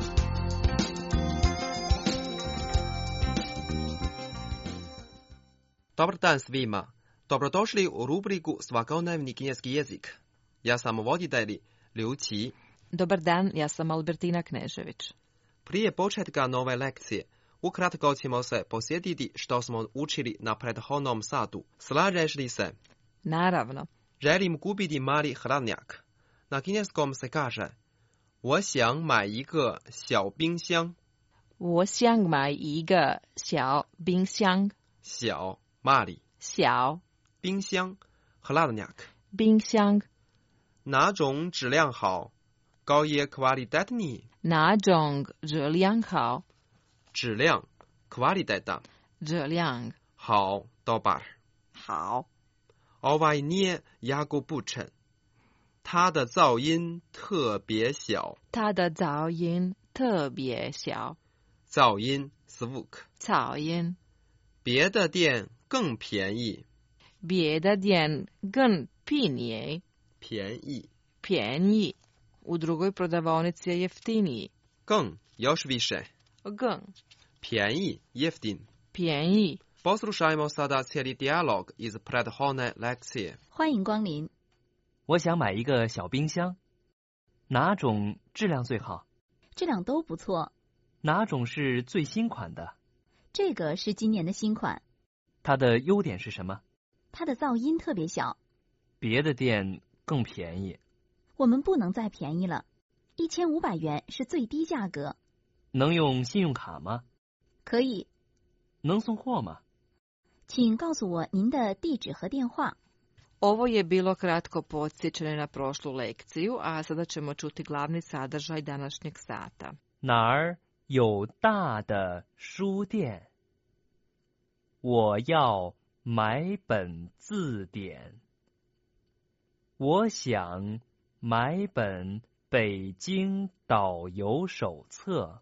Dobar dan svima. Dobrodošli u rubriku Svakodnevni kineski jezik. Ja sam voditelj Liu Qi. Dobar dan, ja sam Albertina Knežević. Prije početka nove lekcije, ukratko ćemo se posjetiti što smo učili na prethodnom satu. Slažeš li se? Naravno. Želim kupiti mali hladnjak. Na kineskom se kaže 我想买一个小冰箱。 我想买一个小冰箱。 小 mali 小冰箱 hladnjak 冰箱。 哪种质量好？高je kvalitetni。 哪种质量好？ 质量 kvaliteta 质量好 dobar 好。 Ovaj nije jako bučan，它的噪音特别小。 它的噪音特别小。 噪音 zvuk 噪音。 别的店更便宜。 别的店更便宜。 便宜便宜。U drugoj prodavaonici je jeftiniji. 更 još više 更便宜 jeftin 便宜。 Poslušajmo sada cijeli dijalog iz prethodne lekcije. 欢迎光临。 我想买一个小冰箱，哪种质量最好？ 质量都不错。 哪种是最新款的？ 这个是今年的新款。 它的优点是什么？ 它的噪音特别小。 别的店更便宜。 我们不能再便宜了，一千五百元是最低价格。 能用信用卡吗？ 可以。 能送货吗？ 请告诉我您的地址和电话。 Ovo je bilo kratko podsjećanje na prošlu lekciju, a sada ćemo čuti glavni sadržaj današnjeg sata. 哪儿有大的书店？我要买本字典。我想买本北京导游手册。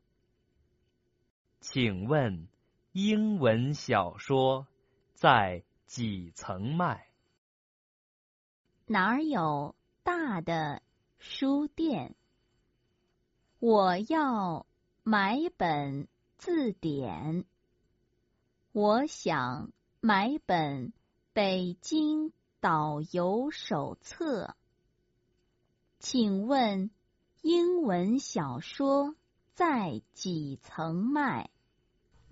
请问英文小说在几层卖？ 哪儿有大的书店？我要买本字典。我想买本北京导游手册。请问英文小说在几层卖？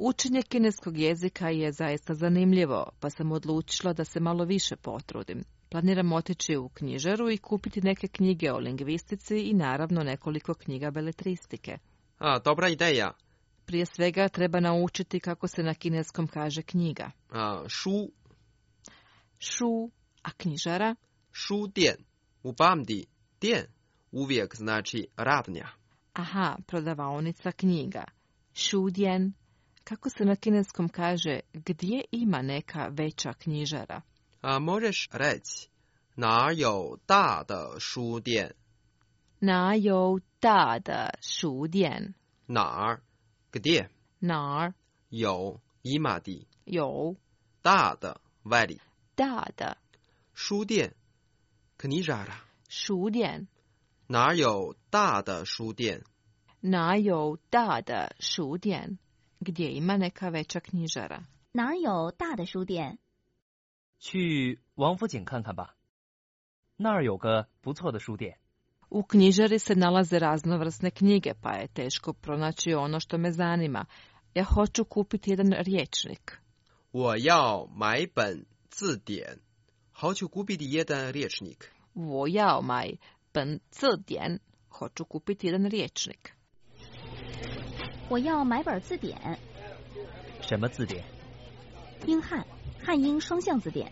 Učenje kineskog jezika je zaista zanimljivo, pa sam odlučila da se malo više potrudim. Planiram otići u knjižaru i kupiti neke knjige o lingvistici i naravno nekoliko knjiga beletristike. A, dobra ideja. Prije svega treba naučiti kako se na kineskom kaže knjiga. A, šu. Šu, a knjižara? Šu dijen. U pamti, dijen uvijek znači radnja. Aha, prodavaonica knjiga. Šu dijen. Kako se na kineskom kaže gdje ima neka veća knjižara? A, možeš reći, nar you da de šu dijen? Nar you da de šu dijen? Nar, gdje? Nar. You, imati. You. Da de, veli. Da de. Šu dijen, knjižara. Šu dijen. Nar you da de šu dijen? Nar you da de šu dijen? Gdje ima neka veća knjižara? 哪儿有大的书店？ 去王府井看看吧，那儿有个不错的书店。 U knjižari se nalaze raznovrsne knjige, pa je teško pronaći ono što me zanima. Ja hoću kupiti jedan rječnik. 我要买本字典。hoću kupiti jedan rječnik. 我要买本字典. Hoću kupiti jedan rječnik. 我要买本字典。 什么字典？ 英汉，汉英双向字典。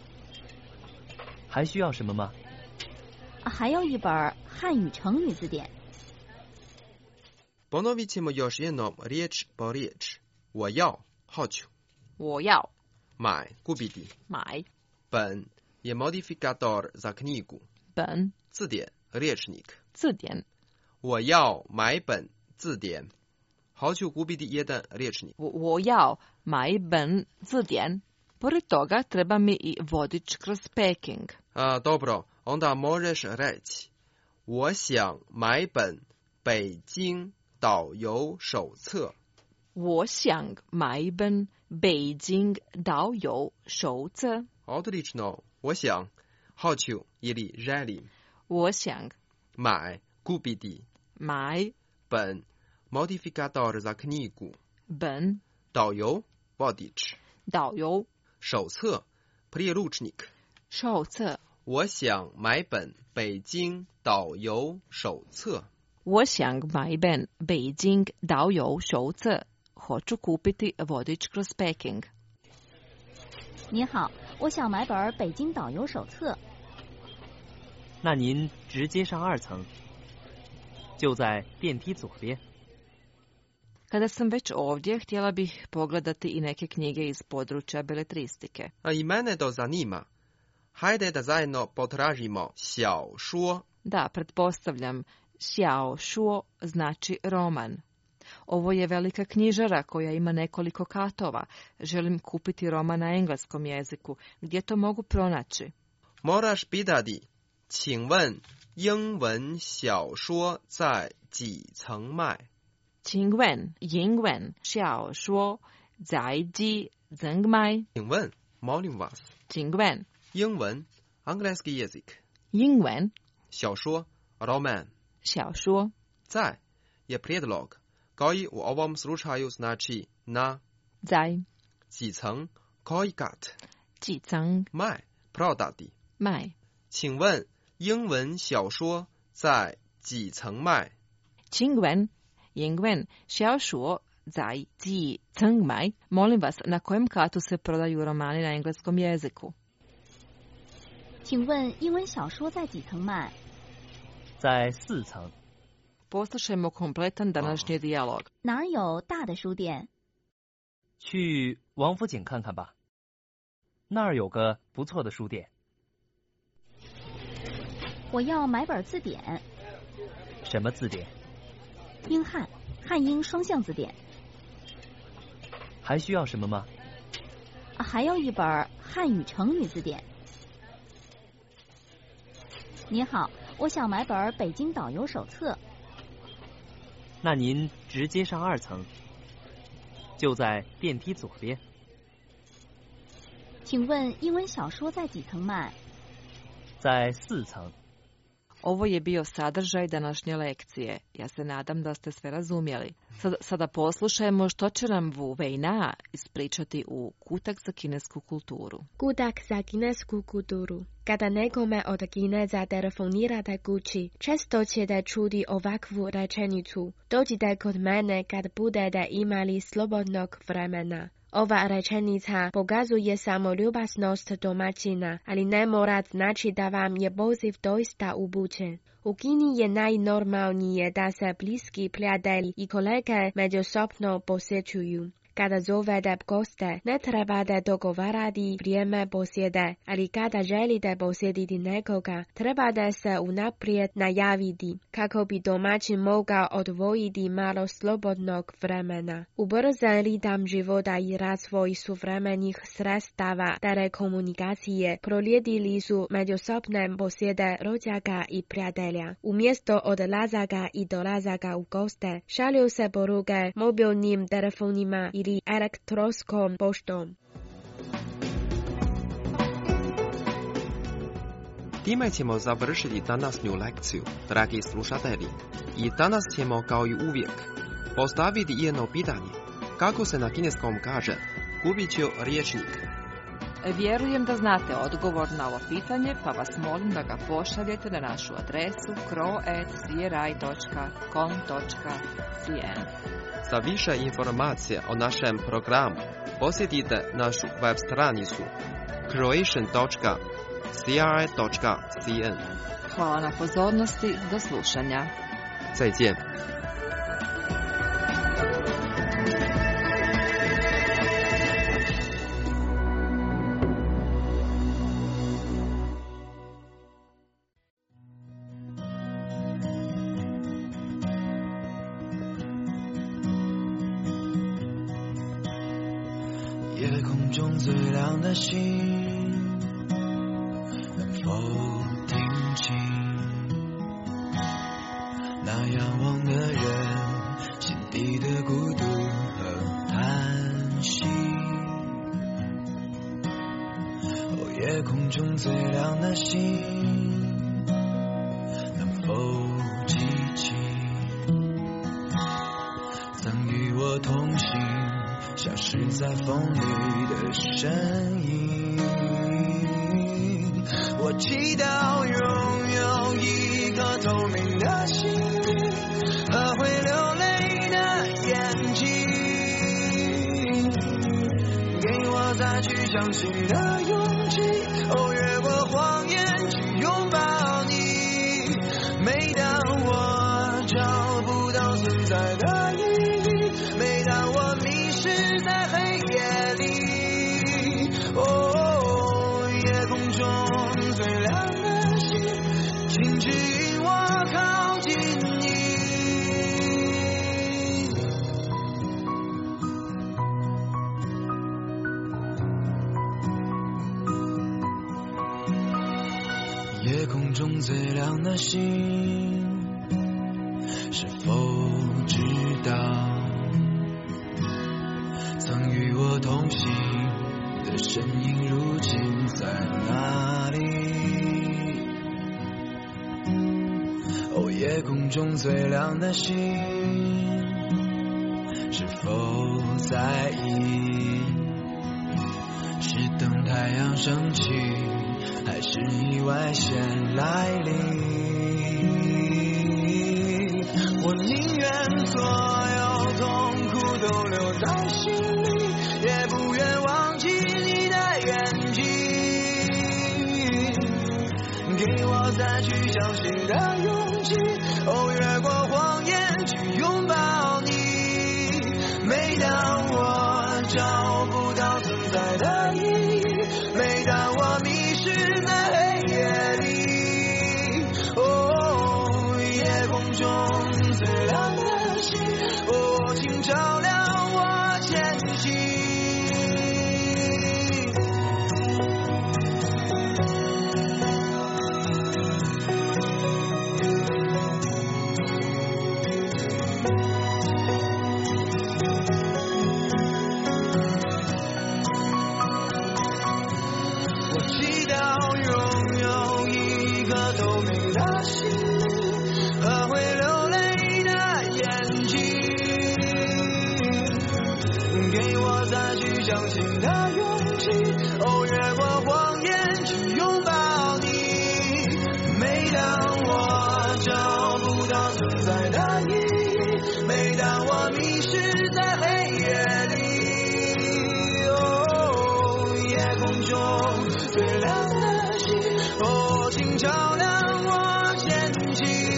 还需要什么吗？ 啊，还要一本汉语成语字典。 Ponovit ćemo još jednom riječ po riječ. 我要 hoću. 我要买 kupiti. 买本je modifikator za knjigu. 本字典 rječnik. 字典我要买本字典. Hoću kupiti jedan rječnik. 我要买本字典. Pored toga treba mi i vodič kroz Peking. A, dobro, onda možeš reći. 我想买本北京导游手册。 我想买本北京导游手册。 Odlično, 我想 hoću ili želim. 我想买 kupiti. 买本 modifikator za knjigu. 本导游 vodič. 导游手册 priručnik. 手册我想买本北京导游手册。 我想买本北京导游手册。Hoću kupiti vodič kroz Peking. 您好，我想买本北京导游手册。 那您直接上二层，就在电梯左边。 Kada sam već ovdje, htjela bih pogledati i neke knjige iz područja beletristike. A i mene to zanima. Hajde da zajedno potražimo 小说. Da, pretpostavljam, 小说znači roman. Ovo je velika knjižara koja ima nekoliko katova. Želim kupiti roman na engleskom jeziku. Gdje to mogu pronaći? Moraš pitati, 请问英文小说在几层卖? 请问英文小说在几层卖? 请问 molim vas. 请问英文 angielski jezik. 英文小说 roman. 小说在 je prijedlog, koji u ovom slučaju znači na. 在几层 koji kat. 几层卖 prodati. 卖请问英文小说在几层卖? 请问英文小说在几层卖? Molim vas, na kojem katu se prodaju romani na engleskom jeziku? 请问英文小说在几层卖？ 在四层。 Poslušajmo kompletan današnji dijalog. 哪儿有大的书店？ 去王府井看看吧，那儿有个不错的书店。 我要买本字典。 什么字典？ 英汉，汉英双向字典。 还需要什么吗？ 啊，还要一本汉语成语字典。您好，我想买本北京导游手册。 那您直接上二层，就在电梯左边。 请问英文小说在几层卖？ 在四层。 Ovo je bio sadržaj današnje lekcije. Ja se nadam da ste sve razumjeli. Sada, sada poslušajmo što će nam Vu Wei Na ispričati u Kutak za kinesku kulturu. Kutak za kinesku kulturu. Kada nekome od Kineza telefonirate kući, često ćete čuti ovakvu rečenicu. Dođite kod mene kad budete imali slobodnog vremena. Ova rečenica pokazuje samo ljubaznost domaćina, ali ne mora znači da vam je poziv doista upućen. U Kini je najnormalnije da se bliski prijatelji i kolege međusobno posjećuju. Kada zovete goste, ne trebate dogovarati vrijeme posjede, ali kada želite posjetiti nekoga, trebate se unaprijed najaviti, kako bi domaćin mogao odvojiti malo slobodnog vremena. Ubrzan ritam života i razvoj suvremenih sredstava telekomunikacije prolijedili su međusobne posjede rođaka i prijatelja. Umjesto odlazaka i dolazaka u goste, šalju se poruke mobilnim telefonima ili elektronskom poštom. Time ćemo završiti današnju lekciju, dragi slušatelji. I danas ćemo, kao i uvijek, postaviti jedno pitanje. Kako se na kineskom kaže kubiću riječnik? Vjerujem da znate odgovor na ovo pitanje, pa vas molim da ga pošaljete na našu adresu kro at c r i dot com dot c n. Za više informacija o našem programu posjetite našu web stranicu croatian dot c r i dot c n. Hvala na pozornosti, do slušanja. 再见。 夜空中最亮的星，能否听清那仰望的人心底的孤独和叹息？哦，夜空中最亮的星，能否记起曾与我同行消失在风里的身影？我祈祷拥有一颗透明的心灵和会流泪的眼睛，给我再去相信的勇气，哦，越过谎言去拥抱你。每当我找不到存在的意义，每当我迷失在黑夜里，哦，夜空中最亮的星，请指引我靠近你。夜空中最亮的星，是否知道曾与我同行的身影如今在哪里？哦，夜空中最亮的星，是否在意？是等太阳升起，还是意外先来临？我宁愿所有痛苦都留在心里，也不愿忘记你的眼睛，给我再去相信的勇气，哦，越过谎言去拥抱你。每当我找不到存在的意义，每当我迷失在黑夜里，哦，夜空中最亮的星，哦，请照亮我前行。我祈祷拥有一颗透明的心佛经照亮我前进。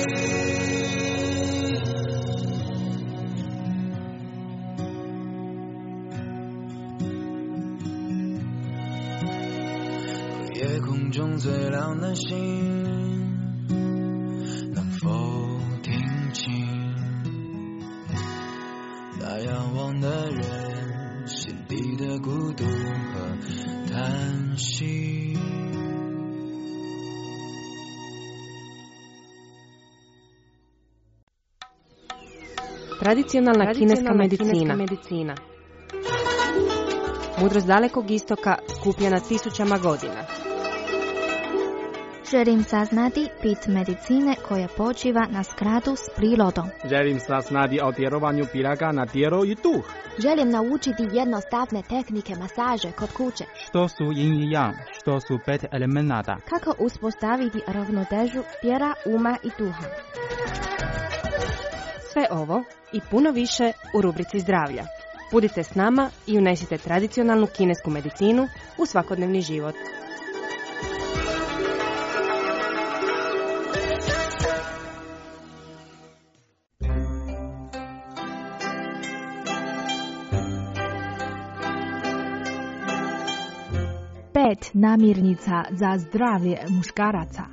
夜空中最亮的星，能否听清那仰望的人心底的孤独和叹息 ？Tradicionalna kineska medicina. medicina. Mudrost dalekog istoka skupljena tisućama godina. Želim saznati bit medicine koja počiva na skladu s prirodom. Želim saznati o djelovanju piraga na tijelo i duh. Želim naučiti jednostavne tehnike masaže kod kuće. Što su yin i yang, što su pet elemenata. Kako uspostaviti ravnotežu tijela, uma i duha. Sve ovo i puno više u rubrici zdravlja. Budite s nama i unesite tradicionalnu kinesku medicinu u svakodnevni život. Pet namirnica za zdravlje muškaraca.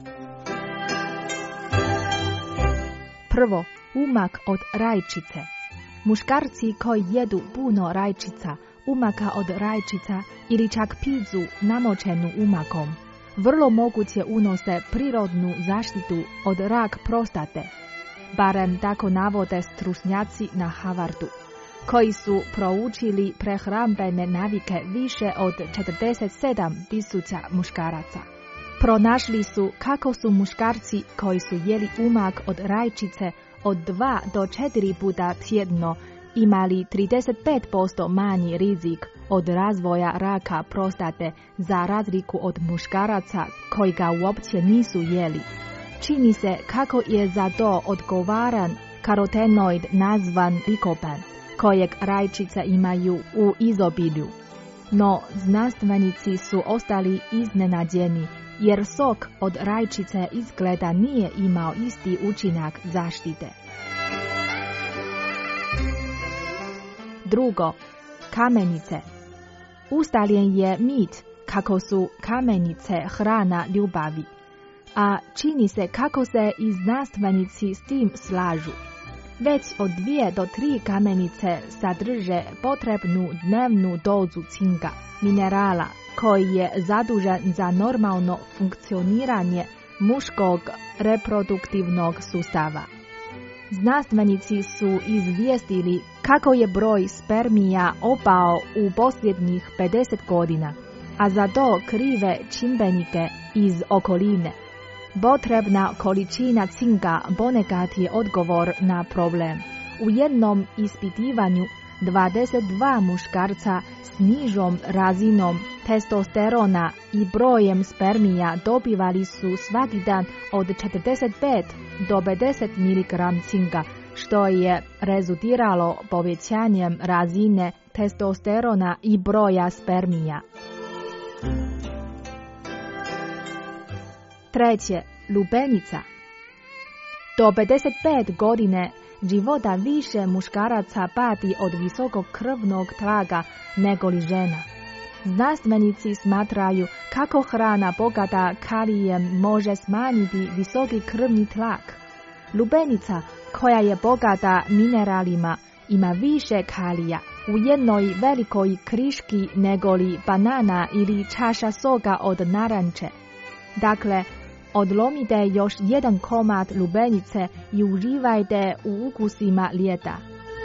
Prvo, umak od rajčice. Muškarci koji jedu puno rajčica, umaka od rajčica ili čak pizzu namočenu umakom, vrlo moguće unose prirodnu zaštitu od rak prostate. Barem tako navode stručnjaci na Harvardu, koji su proučili prehrambene navike više od četrdeset sedam tisuća muškaraca. Pronašli su kako su muškarci koji su jeli umak od rajčice od dva do četiri puta tjedno imali trideset pet posto manji rizik od razvoja raka prostate za razliku od muškaraca koji ga uopće nisu jeli. Čini se kako je za to odgovaran karotenoid nazvan likopen, kojeg rajčice imaju u izobilju. No znanstvenici su ostali iznenađeni jer sok od rajčice izgleda nije imao isti učinak zaštite. Drugo, kamenice. Ustaljen je mit kako su kamenice hrana ljubavi, a čini se kako se i znanstvenici s tim slažu. Već od dvije do tri kamenice sadrže potrebnu dnevnu dozu cinka, minerala koji je zadužen za normalno funkcioniranje muškog reproduktivnog sustava. Znanstvenici su izvijestili kako je broj spermija opao u posljednjih pedeset godina, a za to krive čimbenike iz okoline. Potrebna količina cinka ponekad je odgovor na problem. U jednom ispitivanju dvadeset dva muškarca s nižom razinom testosterona i brojem spermija dobivali su svaki dan od četrdeset pet do pedeset miligrama cinka, što je rezultiralo povećanjem razine testosterona i broja spermija. Treće, lubenica. Do pedeset pet godine života više muškaraca pati od visokog krvnog tlaga nego li žena. Znanstvenici smatraju kako hrana bogata kalijem može smanjiti visoki krvni tlak. Lubenica, koja je bogata mineralima, ima više kalija u jednoj velikoj kriški nego li banana ili čaša soka od naranče. Dakle, odlomite još jedan komad lubenice i uživajte u ukusima ljeta.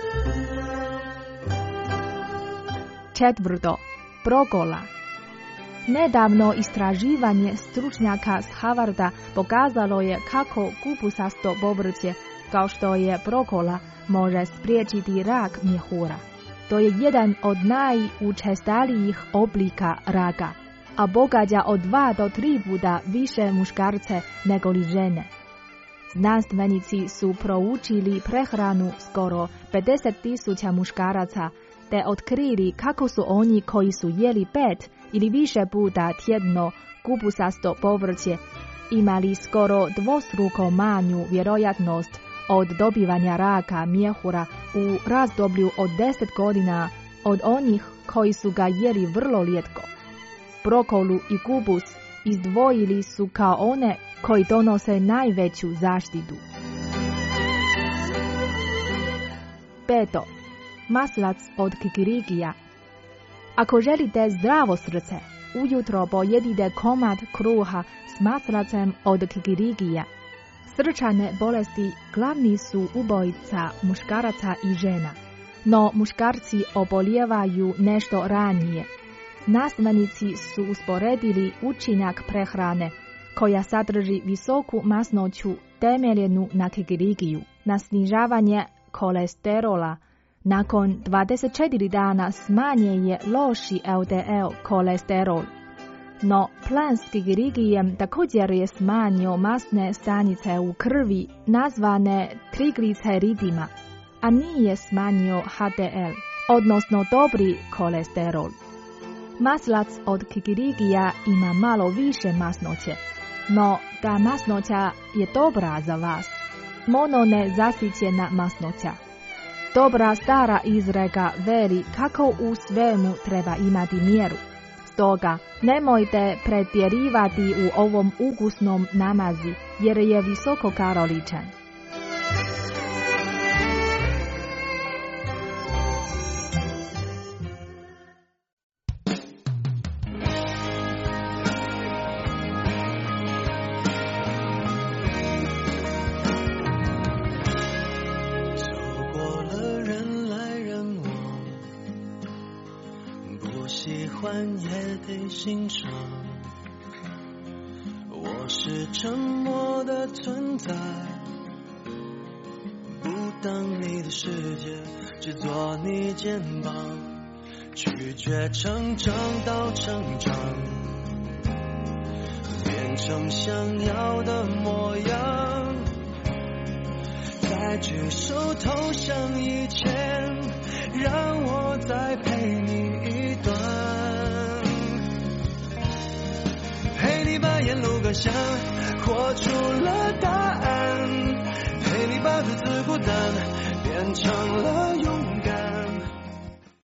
Četvrto, brokola. Nedavno istraživanje stručnjaka s Harvarda pokazalo je kako kupusasto povrće, kao što je brokola, može spriječiti rak mjehura. To je jedan od najučestalijih oblika raka, a pogađa od dva do tri puta više muškarce nego li žene. Znanstvenici su proučili prehranu skoro pedeset tisuća muškaraca te otkrili kako su oni koji su jeli pet ili više puta tjedno kupusasto povrće imali skoro dvostruko manju vjerojatnost od dobivanja raka mjehura u razdoblju od deset godina od onih koji su ga jeli vrlo rijetko. Brokolu i kupus izdvojili su kao one koji donose najveću zaštitu. Peto. Maslac od kikirikija. Ako želite zdravo srce, ujutro pojedite komad kruha s maslacem od kikirikija. Srčane bolesti glavni su ubojica muškaraca i žena, no muškarci obolijevaju nešto ranije. Znanstvenici su usporedili učinak prehrane koja sadrži visoku masnoću temeljenu na kikirikiju, na snižavanje kolesterola. Nakon dvadeset četiri dana smanjen je loši L D L kolesterol. No plan s kikirikijem također je smanjio masne stanice u krvi nazvane trigliceridima, a nije smanjio H D L, odnosno dobri kolesterol. Maslac od kikirikija ima malo više masnoće, no ta masnoća je dobra za vas. Mononezasićena masnoća. Dobra stara izreka veli kako u svemu treba imati mjeru. Stoga nemojte pretjerivati u ovom ukusnom namazi jer je visoko kaloričan. 欣赏，我是沉默的存在，不当你的世界，只做你肩膀，拒绝成长到成长，变成想要的模样，在举手投降以前，让我再陪你一段。陪你把沿路感想活出了答案，陪你把独自孤单变成